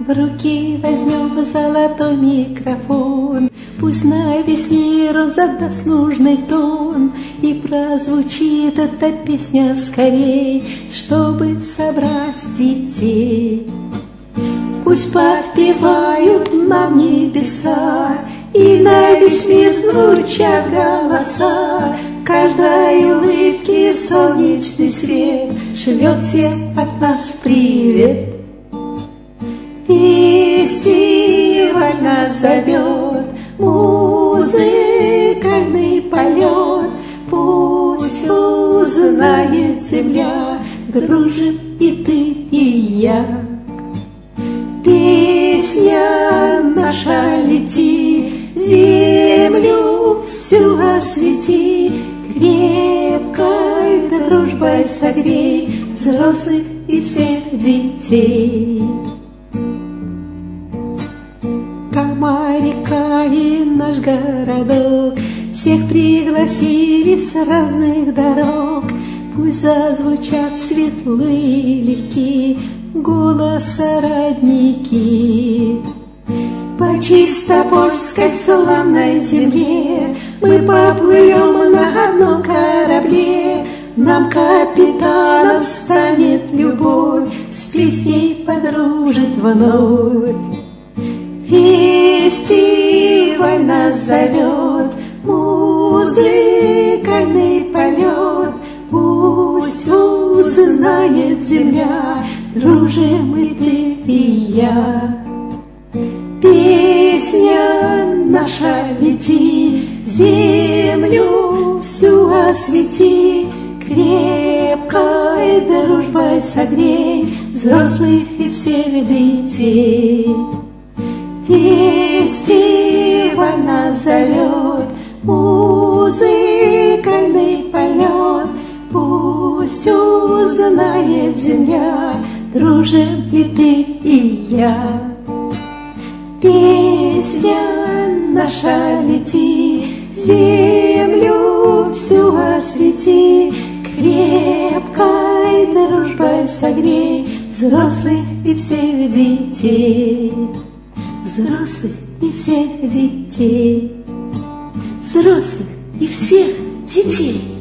В руки возьмем золотой микрофон, пусть на весь мир он задаст нужный тон, и прозвучит эта песня скорей, чтобы собрать детей. Пусть подпевают нам небеса, и на весь мир звучат голоса. Каждой улыбке солнечный свет шлет всем от нас привет. Фестиваль нас зовет, музыкальный полет. Пусть узнает земля, дружим и ты, и я. Песня наша лети, землю всю освети, крепкой дружбой согрей взрослых и всех детей. Камарика и наш городок всех пригласили с разных дорог. Пусть зазвучат светлые, легкие голоса родники. По чистопольской славной земле мы поплывем на одном корабле. Нам, капитаном, станет любовь, с песней подружит вновь. Фестиваль нас зовет, музыкальный полет. Пусть узнает земля, дружим и ты, и я. Песня наша лети, землю всю освети, крепкой дружбой согрей взрослых и всех детей. Фестиваль нас зовет, музыкальный полет. Пусть узнает земля, дружим и ты, и я. Песня наша лети, землю всю освети, крепкой дружбой согрей взрослых и всех детей. Взрослых и всех детей. Взрослых и всех детей.